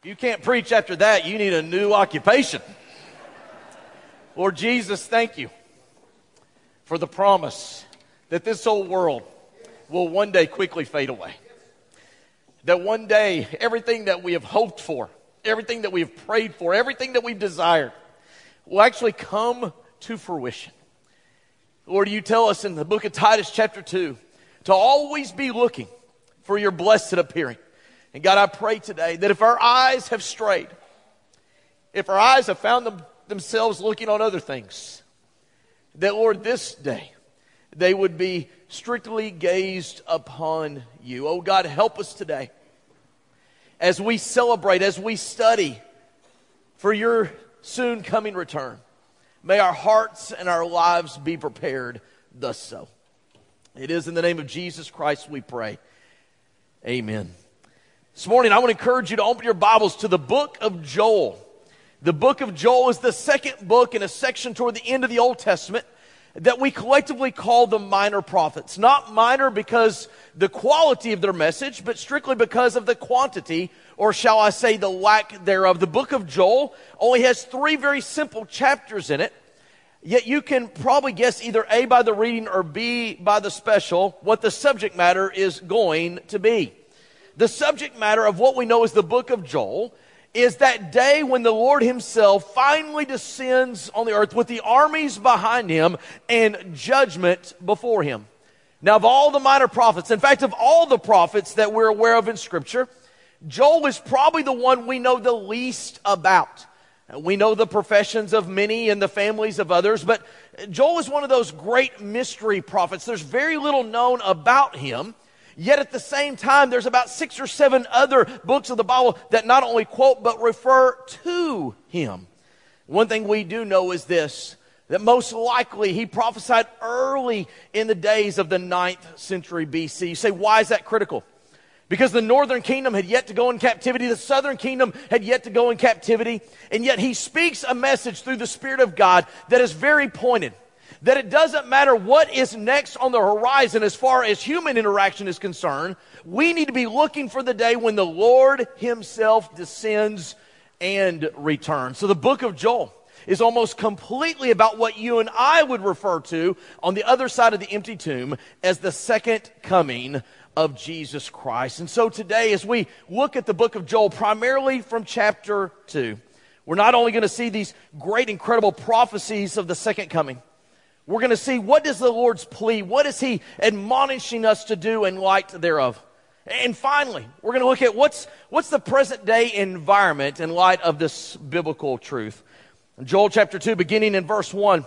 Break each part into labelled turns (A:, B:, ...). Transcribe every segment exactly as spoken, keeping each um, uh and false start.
A: You can't preach after that. You need a new occupation. Lord Jesus, thank you for the promise that this whole world will one day quickly fade away. That one day, everything that we have hoped for, everything that we have prayed for, everything that we've desired will actually come to fruition. Lord, you tell us in the book of Titus chapter two to always be looking for your blessed appearing. And God, I pray today that if our eyes have strayed, if our eyes have found them, themselves looking on other things, that, Lord, this day they would be strictly gazed upon you. Oh, God, help us today as we celebrate, as we study for your soon coming return. May our hearts and our lives be prepared thus so. It is in the name of Jesus Christ we pray. Amen. This morning, I want to encourage you to open your Bibles to the book of Joel. The book of Joel is the second book in a section toward the end of the Old Testament that we collectively call the minor prophets. Not minor because the quality of their message, but strictly because of the quantity, or shall I say the lack thereof. The book of Joel only has three very simple chapters in it, yet you can probably guess either A, by the reading, or B, by the special, what the subject matter is going to be. The subject matter of what we know as the book of Joel is that day when the Lord himself finally descends on the earth with the armies behind him and judgment before him. Now, of all the minor prophets, in fact, of all the prophets that we're aware of in Scripture, Joel is probably the one we know the least about. We know the professions of many and the families of others, but Joel is one of those great mystery prophets. There's very little known about him. Yet at the same time, there's about six or seven other books of the Bible that not only quote, but refer to him. One thing we do know is this, that most likely he prophesied early in the days of the ninth century B C. You say, why is that critical? Because the northern kingdom had yet to go in captivity, the southern kingdom had yet to go in captivity, and yet he speaks a message through the Spirit of God that is very pointed. That it doesn't matter what is next on the horizon as far as human interaction is concerned. We need to be looking for the day when the Lord himself descends and returns. So the book of Joel is almost completely about what you and I would refer to on the other side of the empty tomb as the second coming of Jesus Christ. And so today, as we look at the book of Joel, primarily from chapter two, we're not only going to see these great, incredible prophecies of the second coming, we're going to see what does the Lord's plea, what is he admonishing us to do in light thereof. And finally, we're going to look at what's, what's the present day environment in light of this biblical truth. In Joel chapter two, beginning in verse one,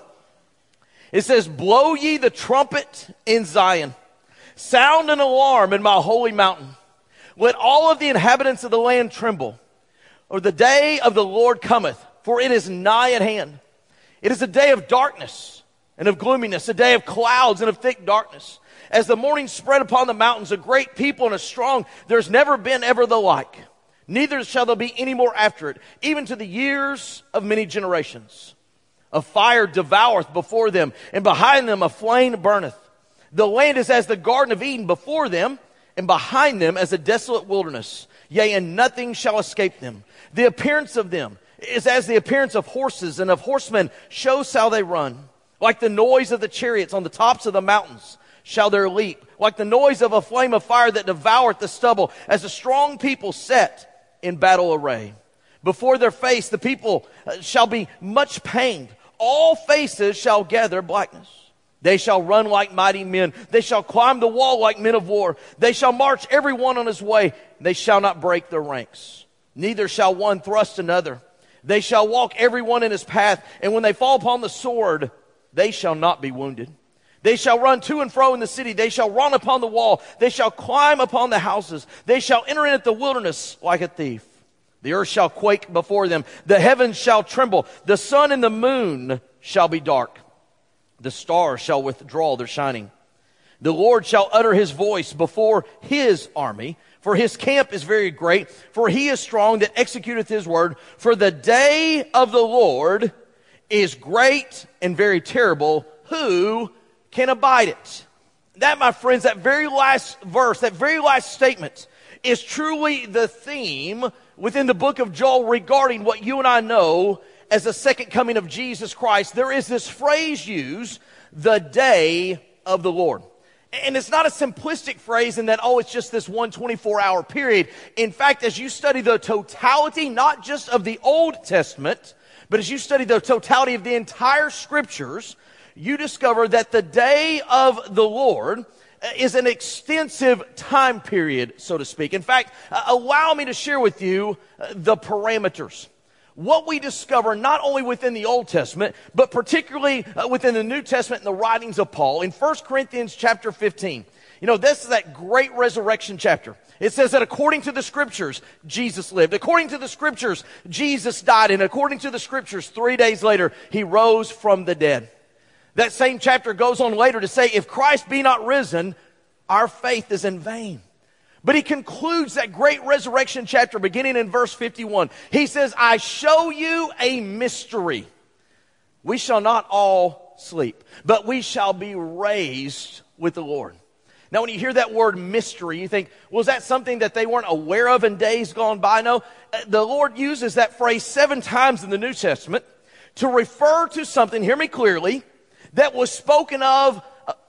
A: it says, "Blow ye the trumpet in Zion, sound an alarm in my holy mountain. Let all of the inhabitants of the land tremble, or the day of the Lord cometh, for it is nigh at hand. It is a day of darkness and of gloominess, a day of clouds and of thick darkness. As the morning spread upon the mountains, a great people and a strong, there's never been ever the like. Neither shall there be any more after it, even to the years of many generations. A fire devoureth before them, and behind them a flame burneth. The land is as the Garden of Eden before them, and behind them as a desolate wilderness. Yea, and nothing shall escape them. The appearance of them is as the appearance of horses, and of horsemen shows how they run. Like the noise of the chariots on the tops of the mountains shall there leap. Like the noise of a flame of fire that devoureth the stubble, as a strong people set in battle array. Before their face the people shall be much pained. All faces shall gather blackness. They shall run like mighty men. They shall climb the wall like men of war. They shall march every one on his way. They shall not break their ranks. Neither shall one thrust another. They shall walk every one in his path. And when they fall upon the sword, they shall not be wounded. They shall run to and fro in the city. They shall run upon the wall. They shall climb upon the houses. They shall enter in at the wilderness like a thief. The earth shall quake before them. The heavens shall tremble. The sun and the moon shall be dark. The stars shall withdraw their shining. The Lord shall utter his voice before his army. For his camp is very great. For he is strong that executeth his word. For the day of the Lord is great and very terrible. Who can abide it? That, my friends, that very last verse, that very last statement is truly the theme within the book of Joel regarding what you and I know as the second coming of Jesus Christ, there is this phrase used, the day of the Lord. And it's not a simplistic phrase in that, oh, it's just this one twenty-four hour period. In fact, as you study the totality, not just of the Old Testament, but as you study the totality of the entire Scriptures, you discover that the day of the Lord is an extensive time period, so to speak. In fact, uh, allow me to share with you uh, the parameters. What we discover not only within the Old Testament, but particularly uh, within the New Testament and the writings of Paul. In First Corinthians chapter fifteen, you know, this is that great resurrection chapter. It says that according to the Scriptures, Jesus lived. According to the Scriptures, Jesus died. And according to the Scriptures, three days later, He rose from the dead. That same chapter goes on later to say, if Christ be not risen, our faith is in vain. But he concludes that great resurrection chapter beginning in verse fifty-one. He says, I show you a mystery. We shall not all sleep, but we shall be raised with the Lord. Now, when you hear that word mystery, you think, well, is that something that they weren't aware of in days gone by? No, the Lord uses that phrase seven times in the New Testament to refer to something, hear me clearly, that was spoken of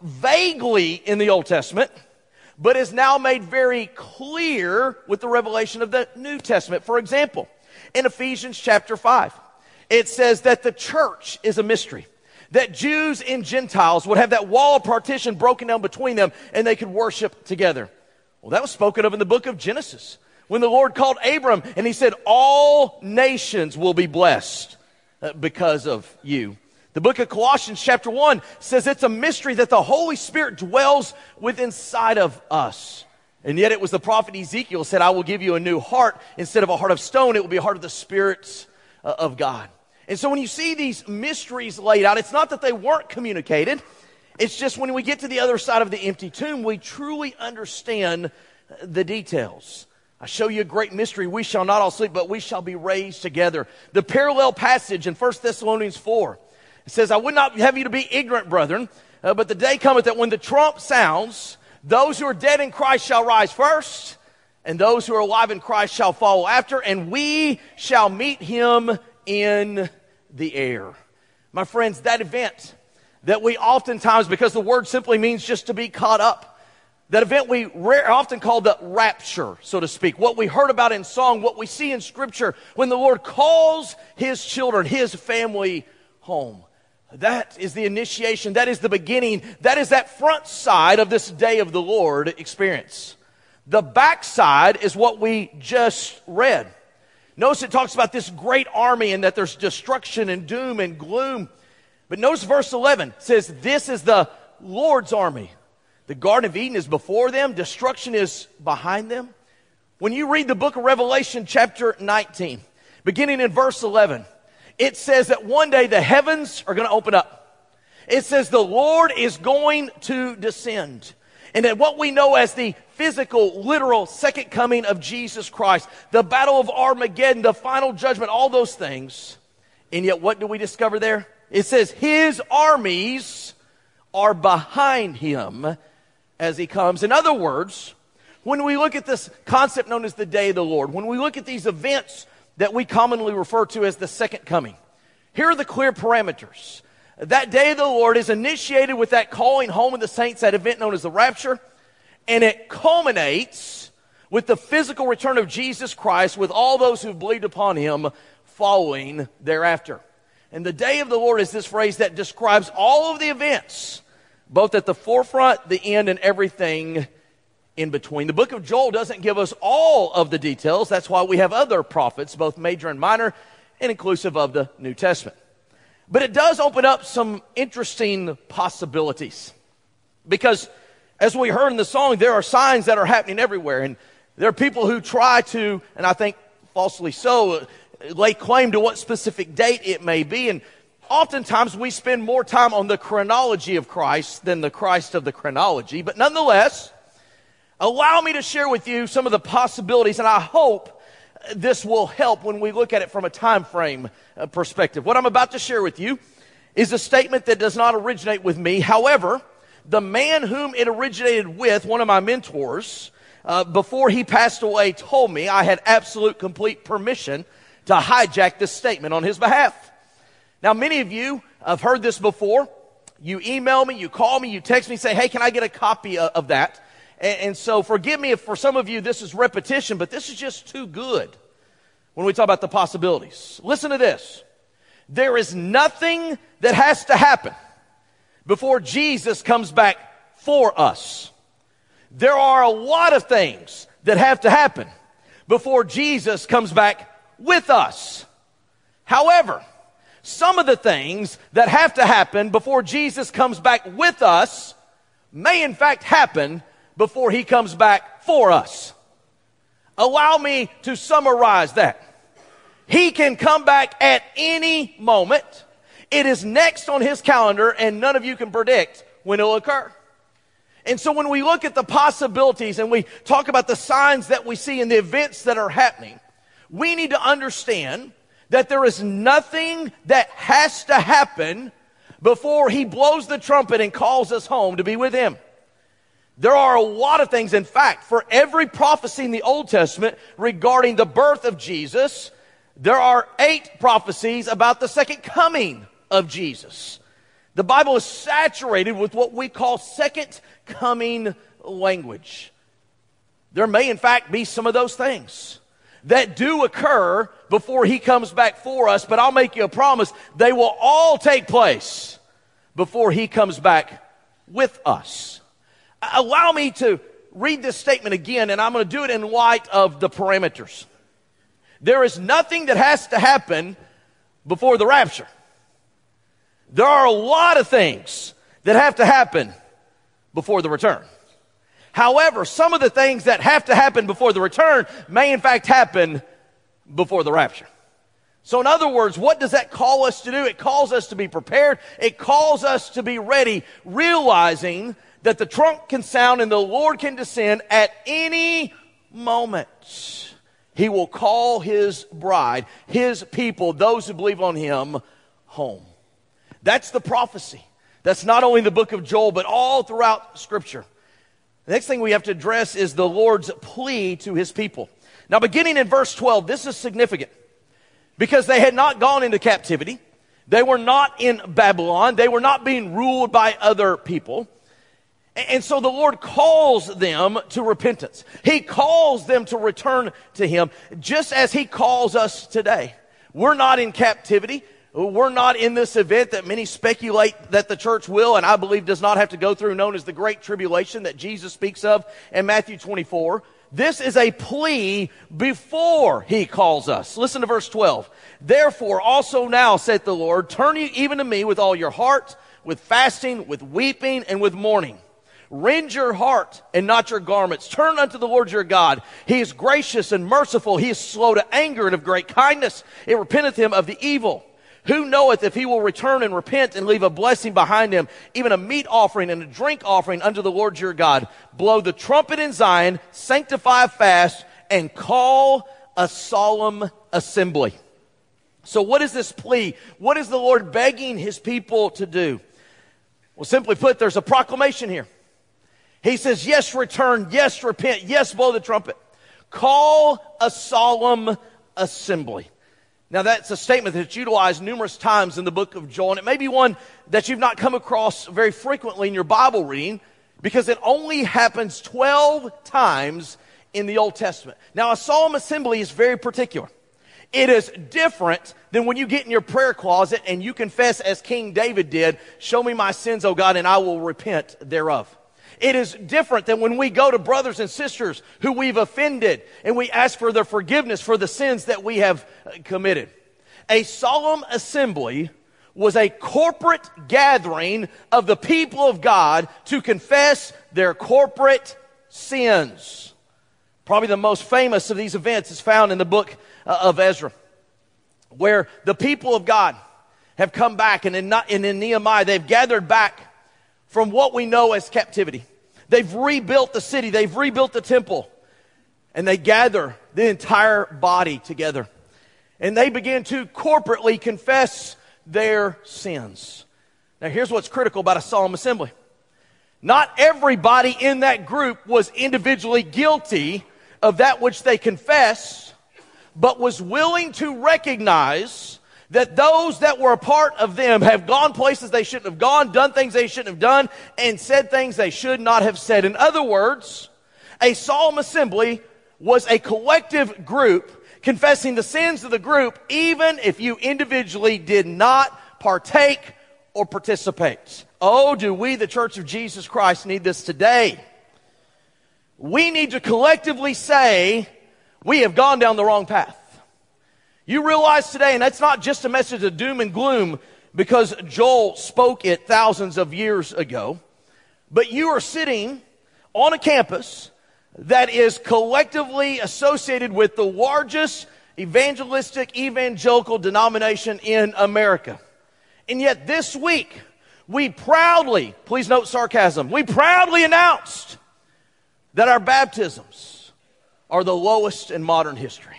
A: vaguely in the Old Testament, but is now made very clear with the revelation of the New Testament. For example, in Ephesians chapter five, it says that the church is a mystery, that Jews and Gentiles would have that wall of partition broken down between them and they could worship together. Well, that was spoken of in the book of Genesis, when the Lord called Abram and he said, all nations will be blessed because of you. The book of Colossians chapter one says it's a mystery that the Holy Spirit dwells within inside of us. And yet it was the prophet Ezekiel said, I will give you a new heart. Instead of a heart of stone, it will be a heart of the Spirit uh, of God. And so when you see these mysteries laid out, it's not that they weren't communicated. It's just when we get to the other side of the empty tomb, we truly understand the details. I show you a great mystery. We shall not all sleep, but we shall be raised together. The parallel passage in First Thessalonians four. It says, I would not have you to be ignorant, brethren, uh, but the day cometh that when the trump sounds, those who are dead in Christ shall rise first, and those who are alive in Christ shall follow after, and we shall meet him in the air. My friends, that event that we oftentimes, because the word simply means just to be caught up, that event we rare, often call the rapture, so to speak. What we heard about in song, what we see in Scripture, when the Lord calls His children, His family home. That is the initiation. That is the beginning. That is that front side of this day of the Lord experience. The back side is what we just read. Notice it talks about this great army and that there's destruction and doom and gloom. But notice verse eleven says, this is the Lord's army. The Garden of Eden is before them. Destruction is behind them. When you read the book of Revelation chapter nineteen, beginning in verse eleven, it says that one day the heavens are going to open up. It says the Lord is going to descend. And that what we know as the physical, literal second coming of Jesus Christ, the battle of Armageddon, the final judgment, all those things. And yet what do we discover there? It says His armies are behind Him as He comes. In other words, when we look at this concept known as the day of the Lord, when we look at these events that we commonly refer to as the second coming, here are the clear parameters. That day of the Lord is initiated with that calling home of the saints, that event known as the rapture, and it culminates with the physical return of Jesus Christ with all those who believed upon Him following thereafter. And the day of the Lord is this phrase that describes all of the events, both at the forefront, the end, and everything in between. The book of Joel doesn't give us all of the details. That's why we have other prophets, both major and minor, and inclusive of the New Testament. But it does open up some interesting possibilities. Because as we heard in the song, there are signs that are happening everywhere. And there are people who try to, and I think falsely so, lay claim to what specific date it may be. And oftentimes we spend more time on the chronology of Christ than the Christ of the chronology. But nonetheless, allow me to share with you some of the possibilities, and I hope this will help when we look at it from a time frame uh, perspective. What I'm about to share with you is a statement that does not originate with me. However, the man whom it originated with, one of my mentors, uh, before he passed away, told me I had absolute, complete permission to hijack this statement on his behalf. Now, many of you have heard this before. You email me, you call me, you text me, say, hey, can I get a copy of, of that? And, and so forgive me if for some of you this is repetition, but this is just too good when we talk about the possibilities. Listen to this. There is nothing that has to happen before Jesus comes back for us. There are a lot of things that have to happen before Jesus comes back with us. However, some of the things that have to happen before Jesus comes back with us may in fact happen before he comes back for us. Allow me to summarize that. He can come back at any moment. It is next on his calendar, and none of you can predict when it will occur. And so when we look at the possibilities and we talk about the signs that we see and the events that are happening, we need to understand that there is nothing that has to happen before he blows the trumpet and calls us home to be with him. There are a lot of things. In fact, for every prophecy in the Old Testament regarding the birth of Jesus, there are eight prophecies about the second coming of Jesus. The Bible is saturated with what we call second coming language. There may in fact be some of those things that do occur before he comes back for us, but I'll make you a promise, they will all take place before he comes back with us. Allow me to read this statement again, and I'm going to do it in light of the parameters. There is nothing that has to happen before the rapture. There are a lot of things that have to happen before the return. However, some of the things that have to happen before the return may in fact happen before the rapture. So in other words, what does that call us to do? It calls us to be prepared. It calls us to be ready, realizing that the trump can sound and the Lord can descend at any moment. He will call his bride, his people, those who believe on him, home. That's the prophecy. That's not only in the book of Joel, but all throughout Scripture. The next thing we have to address is the Lord's plea to his people. Now, beginning in verse twelve, this is significant because they had not gone into captivity. They were not in Babylon. They were not being ruled by other people. And so the Lord calls them to repentance. He calls them to return to him, just as he calls us today. We're not in captivity. We're not in this event that many speculate that the church will, and I believe does not have to go through, known as the Great Tribulation that Jesus speaks of in Matthew twenty-four. This is a plea before he calls us. Listen to verse twelve. Therefore also now, saith the Lord, turn you even to me with all your heart, with fasting, with weeping, and with mourning. Rend your heart and not your garments. Turn unto the Lord your God. He is gracious and merciful. He is slow to anger and of great kindness. It repenteth him of the evil. Who knoweth if he will return and repent and leave a blessing behind him, even a meat offering and a drink offering unto the Lord your God? Blow the trumpet in Zion, sanctify a fast, and call a solemn assembly. So what is this plea? What is the Lord begging his people to do? Well, simply put, there's a proclamation here. He says, yes, return, yes, repent, yes, blow the trumpet. Call a solemn assembly. Now, that's a statement that's utilized numerous times in the book of Joel, and it may be one that you've not come across very frequently in your Bible reading because it only happens twelve times in the Old Testament. Now, a solemn assembly is very particular. It is different than when you get in your prayer closet and you confess as King David did, show me my sins, O God, and I will repent thereof. It is different than when we go to brothers and sisters who we've offended and we ask for their forgiveness for the sins that we have committed. A solemn assembly was a corporate gathering of the people of God to confess their corporate sins. Probably the most famous of these events is found in the book of Ezra, where the people of God have come back, and in, and in Nehemiah they've gathered back from what we know as captivity. They've rebuilt the city. They've rebuilt the temple. And they gather the entire body together. And they begin to corporately confess their sins. Now, here's what's critical about a solemn assembly. Not everybody in that group was individually guilty of that which they confess, but was willing to recognize that those that were a part of them have gone places they shouldn't have gone, done things they shouldn't have done, and said things they should not have said. In other words, a solemn assembly was a collective group confessing the sins of the group, even if you individually did not partake or participate. Oh, do we, the Church of Jesus Christ, need this today. We need to collectively say, we have gone down the wrong path. You realize today, and that's not just a message of doom and gloom because Joel spoke it thousands of years ago, but you are sitting on a campus that is collectively associated with the largest evangelistic evangelical denomination in America. And yet this week, we proudly, please note sarcasm, we proudly announced that our baptisms are the lowest in modern history.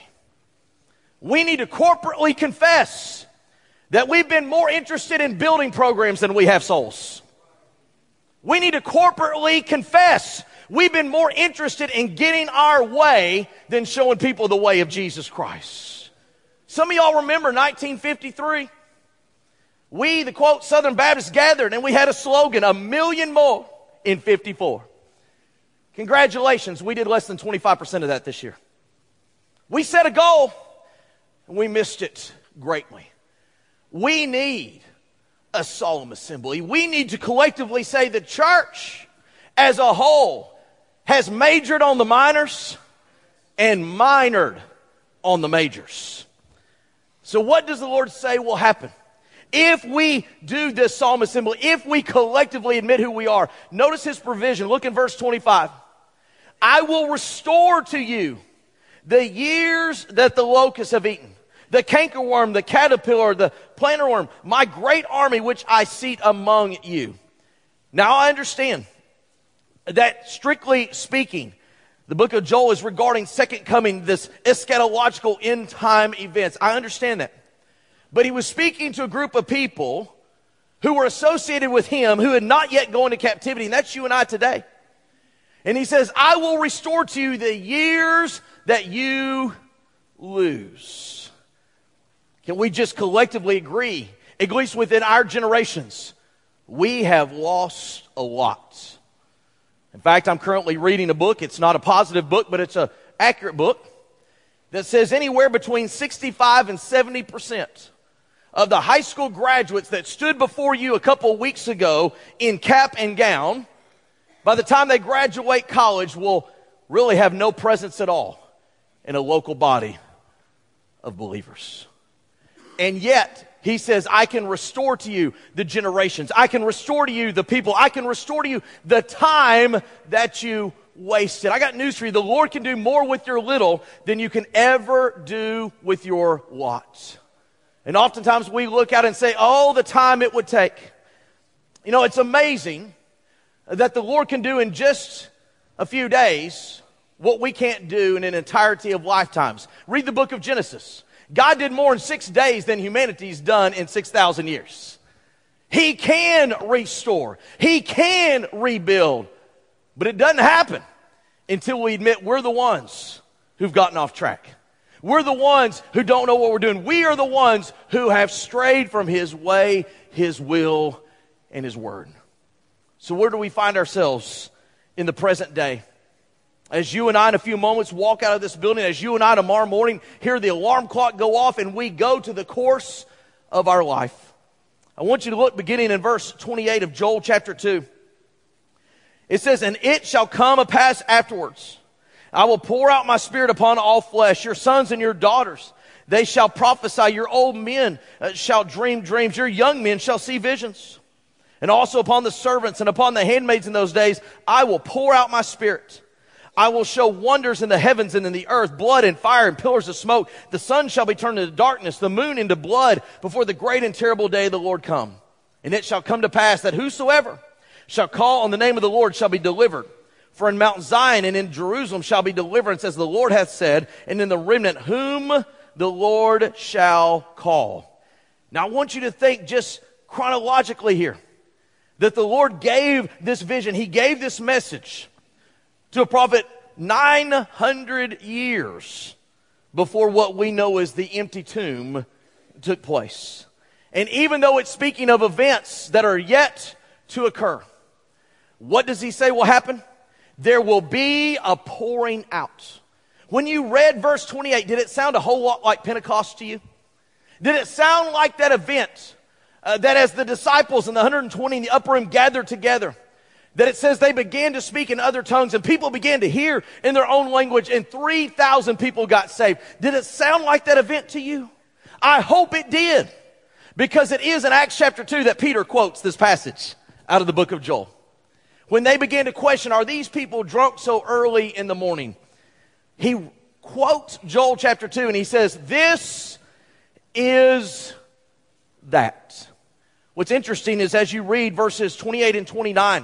A: We need to corporately confess that we've been more interested in building programs than we have souls. We need to corporately confess we've been more interested in getting our way than showing people the way of Jesus Christ. Some of y'all remember nineteen fifty-three. We, the quote, Southern Baptists gathered and we had a slogan, a million more in fifty-four. Congratulations, we did less than twenty-five percent of that this year. We set a goal and we missed it greatly. We need a solemn assembly. We need to collectively say the church as a whole has majored on the minors and minored on the majors. So what does the Lord say will happen if we do this solemn assembly, if we collectively admit who we are? Notice his provision. Look in verse twenty-five. I will restore to you the years that the locusts have eaten, the cankerworm, the caterpillar, the planter worm, my great army which I seat among you. Now I understand that, strictly speaking, the book of Joel is regarding second coming, this eschatological end time events. I understand that. But he was speaking to a group of people who were associated with him who had not yet gone into captivity, and that's you and I today. And he says, I will restore to you the years that you lose. Can we just collectively agree, at least within our generations, we have lost a lot. In fact, I'm currently reading a book. It's not a positive book, but it's an accurate book that says anywhere between sixty-five and seventy percent of the high school graduates that stood before you a couple weeks ago in cap and gown, by the time they graduate college, will really have no presence at all in a local body of believers. And yet, he says, I can restore to you the generations. I can restore to you the people. I can restore to you the time that you wasted. I got news for you. The Lord can do more with your little than you can ever do with your lot. And oftentimes we look out and say, oh, the time it would take. You know, it's amazing that the Lord can do in just a few days what we can't do in an entirety of lifetimes. Read the book of Genesis. God did more in six days than humanity's done in six thousand years. He can restore. He can rebuild. But it doesn't happen until we admit we're the ones who've gotten off track. We're the ones who don't know what we're doing. We are the ones who have strayed from His way, His will, and His word. So where do we find ourselves in the present day? As you and I in a few moments walk out of this building, as you and I tomorrow morning hear the alarm clock go off and we go to the course of our life, I want you to look beginning in verse twenty-eight of Joel chapter two. It says, and it shall come to pass afterwards, I will pour out my spirit upon all flesh, your sons and your daughters. They shall prophesy, your old men uh, shall dream dreams, your young men shall see visions. And also upon the servants and upon the handmaids in those days, I will pour out my spirit. I will show wonders in the heavens and in the earth, blood and fire and pillars of smoke. The sun shall be turned into darkness, the moon into blood, before the great and terrible day of the Lord come. And it shall come to pass that whosoever shall call on the name of the Lord shall be delivered. For in Mount Zion and in Jerusalem shall be deliverance, as the Lord hath said, and in the remnant whom the Lord shall call. Now I want you to think just chronologically here. that the Lord gave this vision. He gave this message to a prophet nine hundred years before what we know as the empty tomb took place. And even though it's speaking of events that are yet to occur, what does he say will happen? There will be a pouring out. When you read verse twenty-eight, did it sound a whole lot like Pentecost to you? Did it sound like that event uh, that as the disciples and the one hundred twenty in the upper room gathered together, that it says they began to speak in other tongues and people began to hear in their own language and three thousand people got saved? Did it sound like that event to you? I hope it did, because it is in Acts chapter two that Peter quotes this passage out of the book of Joel. When they began to question, are these people drunk so early in the morning? He quotes Joel chapter two and he says, this is that. What's interesting is as you read verses twenty-eight and twenty-nine,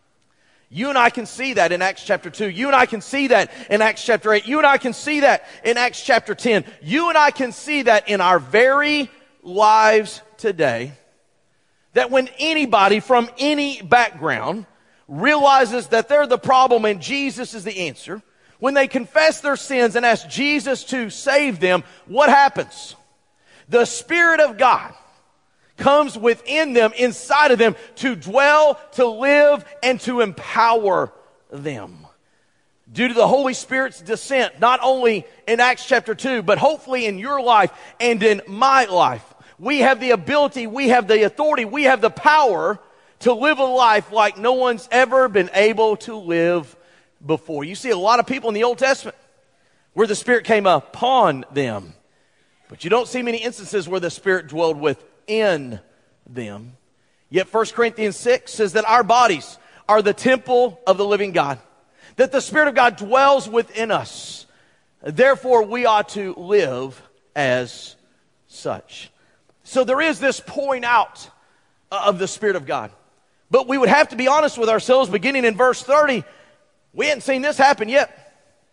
A: you and I can see that in Acts chapter two. You and I can see that in Acts chapter eight. You and I can see that in Acts chapter ten. You and I can see that in our very lives today. That when anybody from any background realizes that they're the problem and Jesus is the answer, when they confess their sins and ask Jesus to save them, what happens? The Spirit of God comes within them, inside of them, to dwell, to live, and to empower them. Due to the Holy Spirit's descent, not only in Acts chapter two, but hopefully in your life and in my life, we have the ability, we have the authority, we have the power to live a life like no one's ever been able to live before. You see a lot of people in the Old Testament where the Spirit came upon them, but you don't see many instances where the Spirit dwelled within them. Yet First Corinthians six says that our bodies are the temple of the living God, that the Spirit of God dwells within us. Therefore, we ought to live as such. So there is this pouring out of the Spirit of God. But we would have to be honest with ourselves, beginning in verse thirty, we hadn't seen this happen yet.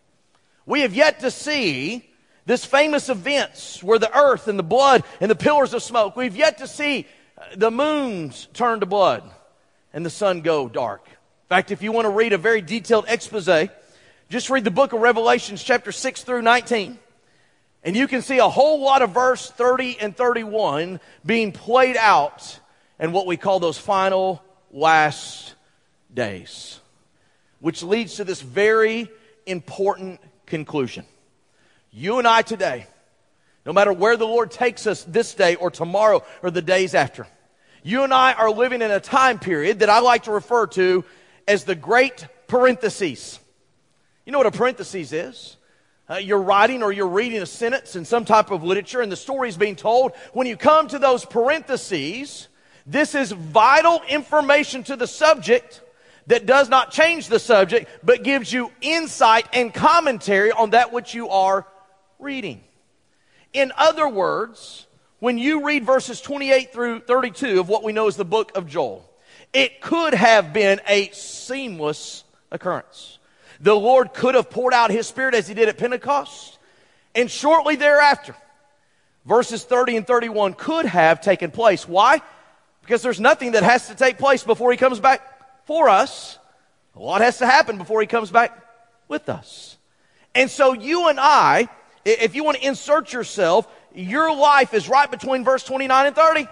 A: We have yet to see this famous events where the earth and the blood and the pillars of smoke. We've yet to see the moons turn to blood and the sun go dark. In fact, if you want to read a very detailed expose, just read the book of Revelations chapter six through nineteen. And you can see a whole lot of verse thirty and thirty-one being played out in what we call those final last days. Which leads to this very important conclusion. You and I today, no matter where the Lord takes us this day or tomorrow or the days after, you and I are living in a time period that I like to refer to as the great parentheses. You know what a parenthesis is? Uh, you're writing or you're reading a sentence in some type of literature and the story is being told. When you come to those parentheses, this is vital information to the subject that does not change the subject, but gives you insight and commentary on that which you are reading. In other words, when you read verses twenty-eight through thirty-two of what we know as the book of Joel, it could have been a seamless occurrence. The Lord could have poured out His Spirit as He did at Pentecost, and shortly thereafter, verses thirty and thirty-one could have taken place. Why? Because there's nothing that has to take place before He comes back for us. A lot has to happen before He comes back with us. And so you and I, if you want to insert yourself, your life is right between verse twenty-nine and thirty.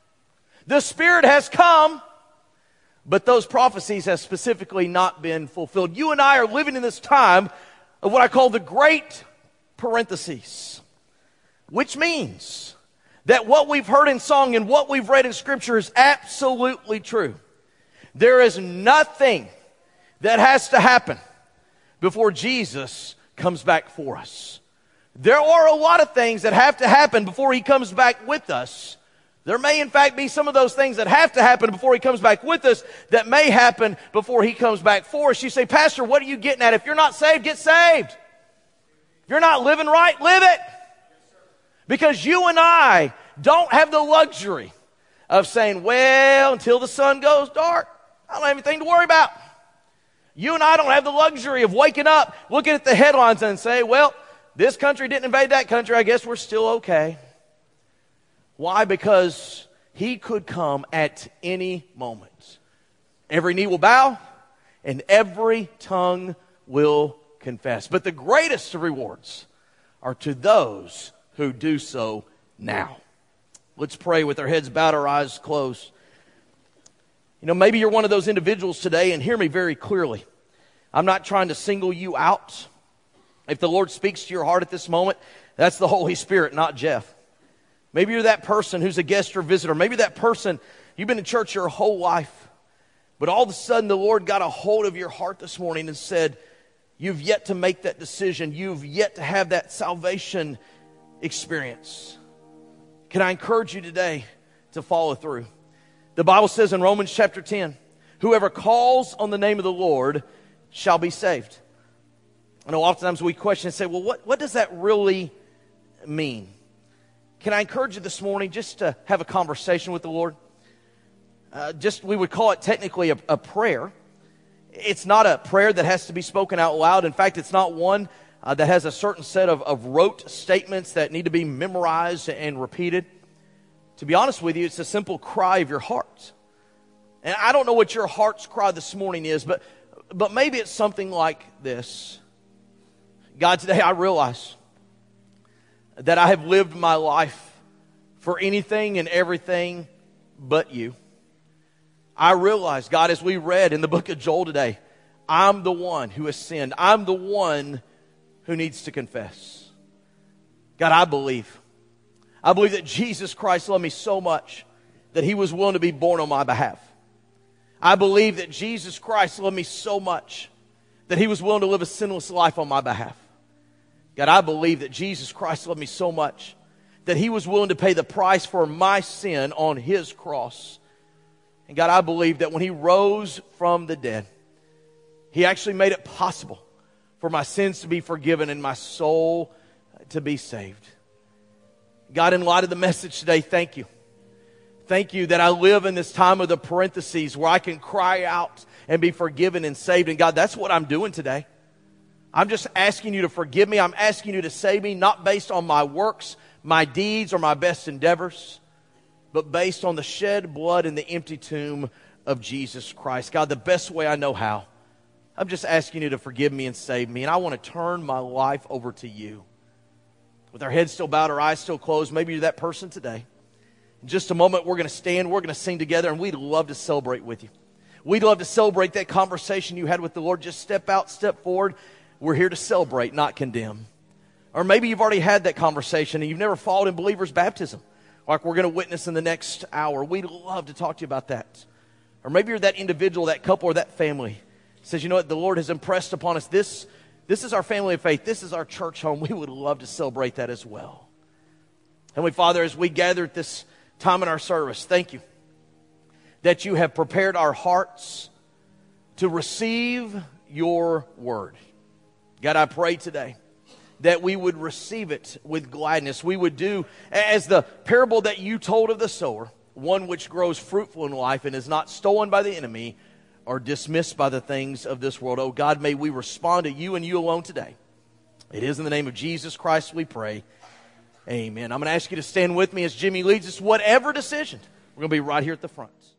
A: The Spirit has come, but those prophecies have specifically not been fulfilled. You and I are living in this time of what I call the great parentheses, which means that what we've heard in song and what we've read in Scripture is absolutely true. There is nothing that has to happen before Jesus comes back for us. There are a lot of things that have to happen before He comes back with us. There may in fact be some of those things that have to happen before He comes back with us that may happen before He comes back for us. You say, Pastor, what are you getting at? If you're not saved, get saved. If you're not living right, live it. Because you and I don't have the luxury of saying, well, until the sun goes dark, I don't have anything to worry about. You and I don't have the luxury of waking up, looking at the headlines and say, well, this country didn't invade that country, I guess we're still okay. Why? Because He could come at any moment. Every knee will bow, and every tongue will confess. But the greatest of rewards are to those who do so now. Let's pray with our heads bowed, our eyes closed. You know, maybe you're one of those individuals today, and hear me very clearly. I'm not trying to single you out. If the Lord speaks to your heart at this moment, that's the Holy Spirit, not Jeff. Maybe you're that person who's a guest or visitor. Maybe that person, you've been in church your whole life, but all of a sudden the Lord got a hold of your heart this morning and said, you've yet to make that decision. You've yet to have that salvation experience. Can I encourage you today to follow through? The Bible says in Romans chapter ten, whoever calls on the name of the Lord shall be saved. I know oftentimes we question and say, well, what, what does that really mean? Can I encourage you this morning just to have a conversation with the Lord? Uh, just, we would call it technically a, a prayer. It's not a prayer that has to be spoken out loud. In fact, it's not one uh, that has a certain set of, of rote statements that need to be memorized and repeated. To be honest with you, it's a simple cry of your heart. And I don't know what your heart's cry this morning is, but, but maybe it's something like this. God, today I realize that I have lived my life for anything and everything but you. I realize, God, as we read in the book of Joel today, I'm the one who has sinned. I'm the one who needs to confess. God, I believe. I believe that Jesus Christ loved me so much that he was willing to be born on my behalf. I believe that Jesus Christ loved me so much that he was willing to live a sinless life on my behalf. God, I believe that Jesus Christ loved me so much that he was willing to pay the price for my sin on his cross. And God, I believe that when he rose from the dead, he actually made it possible for my sins to be forgiven and my soul to be saved. God, in light of the message today, thank you. Thank you that I live in this time of the parentheses where I can cry out and be forgiven and saved. And God, that's what I'm doing today. I'm just asking you to forgive me. I'm asking you to save me, not based on my works, my deeds, or my best endeavors, but based on the shed blood in the empty tomb of Jesus Christ. God, the best way I know how, I'm just asking you to forgive me and save me. And I want to turn my life over to you. With our heads still bowed, our eyes still closed, maybe you're that person today. In just a moment, we're going to stand, we're going to sing together, and we'd love to celebrate with you. We'd love to celebrate that conversation you had with the Lord. Just step out, step forward. We're here to celebrate, not condemn. Or maybe you've already had that conversation and you've never followed in believer's baptism, like we're going to witness in the next hour. We'd love to talk to you about that. Or maybe you're that individual, that couple, or that family says, you know what, the Lord has impressed upon us. This, this is our family of faith. This is our church home. We would love to celebrate that as well. Heavenly Father, as we gather at this time in our service, thank you that you have prepared our hearts to receive your word. God, I pray today that we would receive it with gladness. We would do as the parable that you told of the sower, one which grows fruitful in life and is not stolen by the enemy or dismissed by the things of this world. Oh God, may we respond to you and you alone today. It is in the name of Jesus Christ we pray. Amen. I'm going to ask you to stand with me as Jimmy leads us. Whatever decision, we're going to be right here at the front.